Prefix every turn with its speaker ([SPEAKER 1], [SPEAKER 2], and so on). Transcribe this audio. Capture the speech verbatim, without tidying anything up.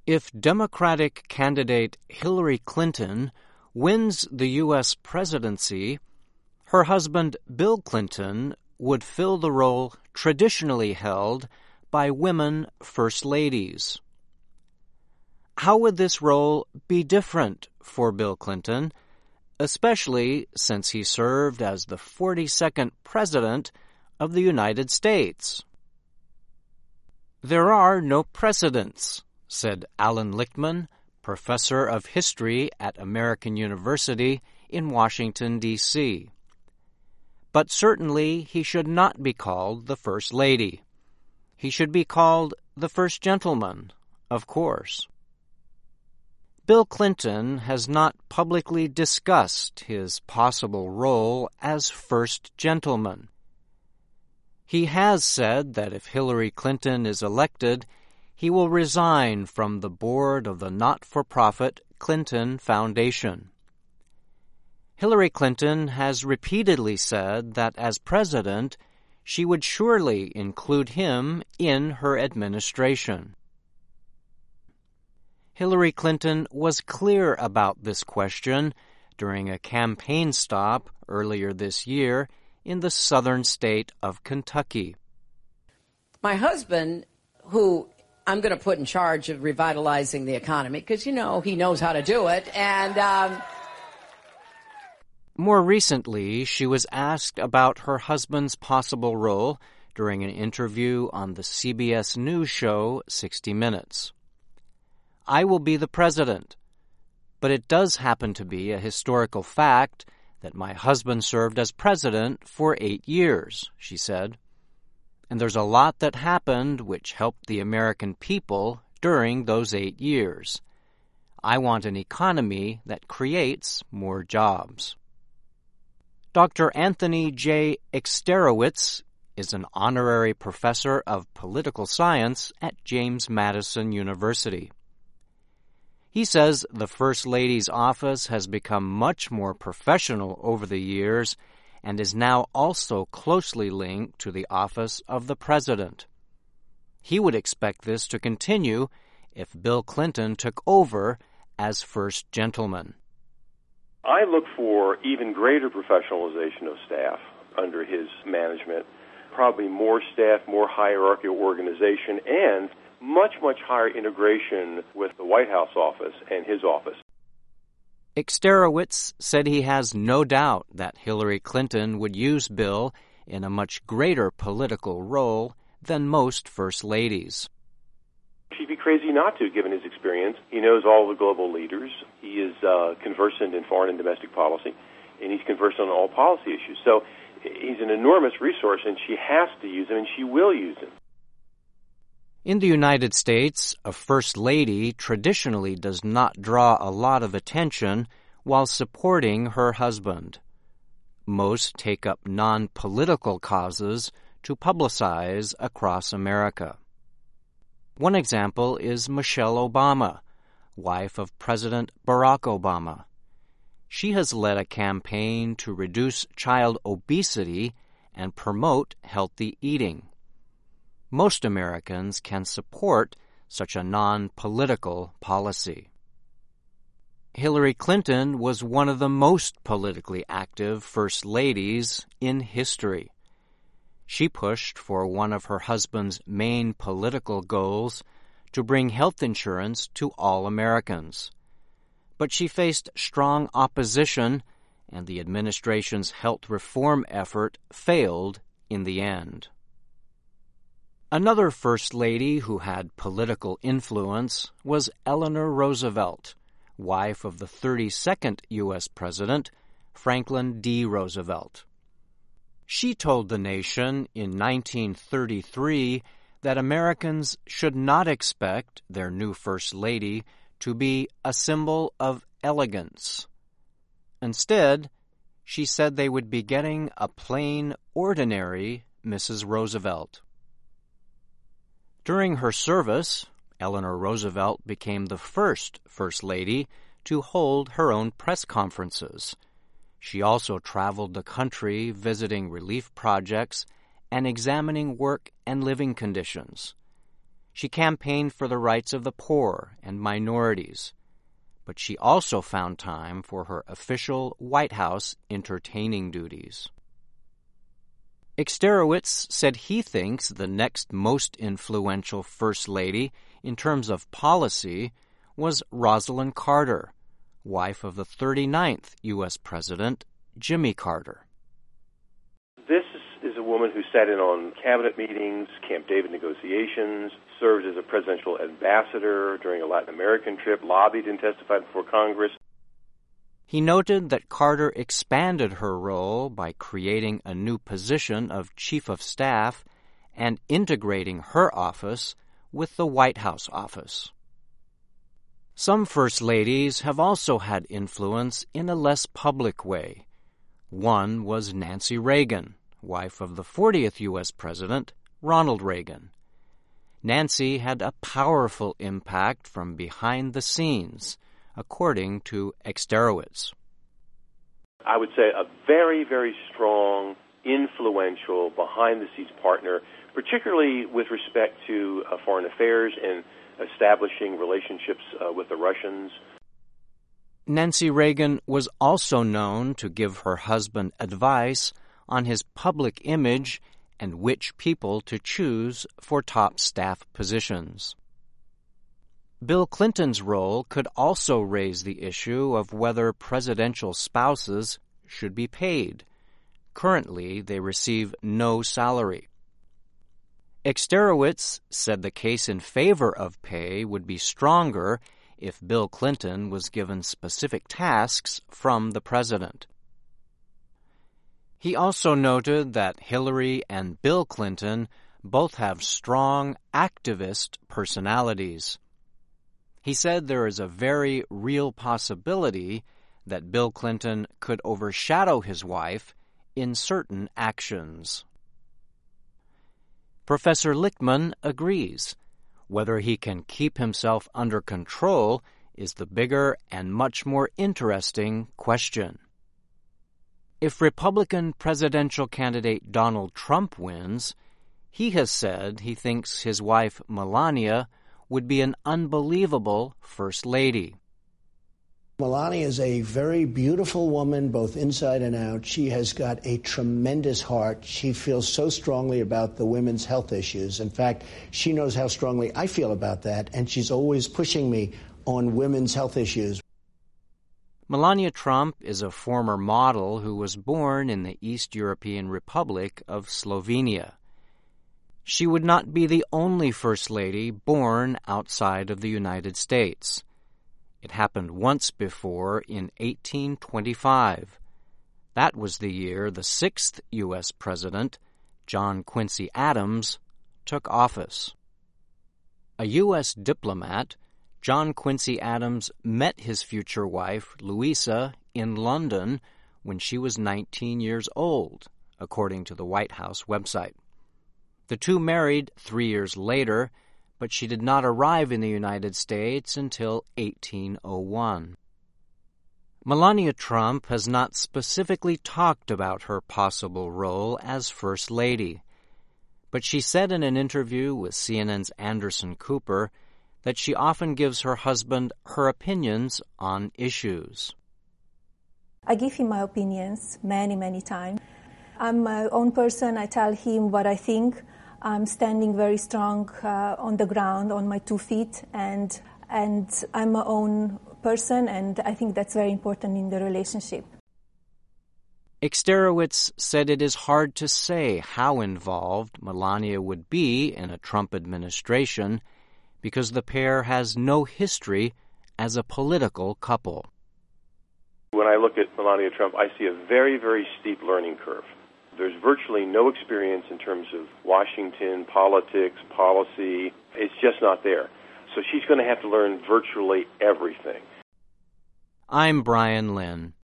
[SPEAKER 1] If Democratic candidate Hillary Clinton wins the U S presidency, her husband Bill Clinton would fill the role traditionally held by women first ladies. How would this role be different for Bill Clinton, especially since he served as the forty-second President of the United States? There are no precedents, said Alan Lichtman, professor of history at American University in Washington, D C But certainly he should not be called the First Lady. He should be called the First Gentleman, of course. Bill Clinton has not publicly discussed his possible role as First Gentleman. He has said that if Hillary Clinton is elected, he will resign from the board of the not-for-profit Clinton Foundation. Hillary Clinton has repeatedly said that as president, she would surely include him in her administration. Hillary Clinton was clear about this question during a campaign stop earlier this year in the southern state of Kentucky.
[SPEAKER 2] My husband, who I'm going to put in charge of revitalizing the economy, because, you know, he knows how to do it, and... Um,
[SPEAKER 1] More recently, she was asked about her husband's possible role during an interview on the C B S News show sixty minutes. I will be the president, but it does happen to be a historical fact that my husband served as president for eight years, she said. And there's a lot that happened which helped the American people during those eight years. I want an economy that creates more jobs. Doctor Anthony J. Exterowitz is an honorary professor of political science at James Madison University. He says the First Lady's office has become much more professional over the years and is now also closely linked to the office of the President. He would expect this to continue if Bill Clinton took over as First Gentleman.
[SPEAKER 3] I look for even greater professionalization of staff under his management, probably more staff, more hierarchical organization, and much, much higher integration with the White House office and his office.
[SPEAKER 1] Exterowitz said he has no doubt that Hillary Clinton would use Bill in a much greater political role than most First Ladies.
[SPEAKER 3] She'd be crazy not to, given his experience. He knows all the global leaders. He is uh, conversant in foreign and domestic policy, and he's conversant on all policy issues. So he's an enormous resource, and she has to use him, and she will use him.
[SPEAKER 1] In the United States, a First Lady traditionally does not draw a lot of attention while supporting her husband. Most take up non-political causes to publicize across America. One example is Michelle Obama, wife of President Barack Obama. She has led a campaign to reduce child obesity and promote healthy eating. Most Americans can support such a non-political policy. Hillary Clinton was one of the most politically active First Ladies in history. She pushed for one of her husband's main political goals to bring health insurance to all Americans. But she faced strong opposition, and the administration's health reform effort failed in the end. Another First Lady who had political influence was Eleanor Roosevelt, wife of the thirty-second U S President, Franklin D. Roosevelt. She told the nation in nineteen thirty-three that Americans should not expect their new First Lady to be a symbol of elegance. Instead, she said they would be getting a plain, ordinary Missus Roosevelt. During her service, Eleanor Roosevelt became the first First Lady to hold her own press conferences. She also traveled the country visiting relief projects and examining work and living conditions. She campaigned for the rights of the poor and minorities, but she also found time for her official White House entertaining duties. Exterowitz said he thinks the next most influential First Lady in terms of policy was Rosalynn Carter, wife of the thirty-ninth U S President, Jimmy Carter.
[SPEAKER 3] This is a woman who sat in on cabinet meetings, Camp David negotiations, served as a presidential ambassador during a Latin American trip, lobbied and testified before Congress.
[SPEAKER 1] He noted that Carter expanded her role by creating a new position of Chief of Staff and integrating her office with the White House office. Some First Ladies have also had influence in a less public way. One was Nancy Reagan, wife of the fortieth U S President, Ronald Reagan. Nancy had a powerful impact from behind the scenes, according to Exterowitz.
[SPEAKER 3] I would say a very, very strong, influential, behind-the-scenes partner, particularly with respect to uh, foreign affairs and establishing relationships uh, with the Russians.
[SPEAKER 1] Nancy Reagan was also known to give her husband advice on his public image and which people to choose for top staff positions. Bill Clinton's role could also raise the issue of whether presidential spouses should be paid. Currently, they receive no salary. Exterowitz said the case in favor of pay would be stronger if Bill Clinton was given specific tasks from the president. He also noted that Hillary and Bill Clinton both have strong activist personalities. He said there is a very real possibility that Bill Clinton could overshadow his wife in certain actions. Professor Lichtman agrees. Whether he can keep himself under control is the bigger and much more interesting question. If Republican presidential candidate Donald Trump wins, he has said he thinks his wife Melania would be an unbelievable First Lady.
[SPEAKER 4] Melania is a very beautiful woman, both inside and out. She has got a tremendous heart. She feels so strongly about the women's health issues. In fact, she knows how strongly I feel about that, and she's always pushing me on women's health issues.
[SPEAKER 1] Melania Trump is a former model who was born in the East European Republic of Slovenia. She would not be the only First Lady born outside of the United States. It happened once before in eighteen twenty-five. That was the year the sixth U S President, John Quincy Adams, took office. A U S diplomat, John Quincy Adams met his future wife, Louisa, in London when she was nineteen years old, according to the White House website. The two married three years later, but she did not arrive in the United States until eighteen oh one. Melania Trump has not specifically talked about her possible role as First Lady, but she said in an interview with C N N's Anderson Cooper that she often gives her husband her opinions on issues.
[SPEAKER 5] I give him my opinions many, many times. I'm my own person. I tell him what I think. I'm standing very strong uh, on the ground, on my two feet, and and I'm my own person, and I think that's very important in the relationship.
[SPEAKER 1] Exterowitz said it is hard to say how involved Melania would be in a Trump administration because the pair has no history as a political couple.
[SPEAKER 3] When I look at Melania Trump, I see a very, very steep learning curve. There's virtually no experience in terms of Washington, politics, policy. It's just not there. So she's going to have to learn virtually everything.
[SPEAKER 1] I'm Brian Lynn.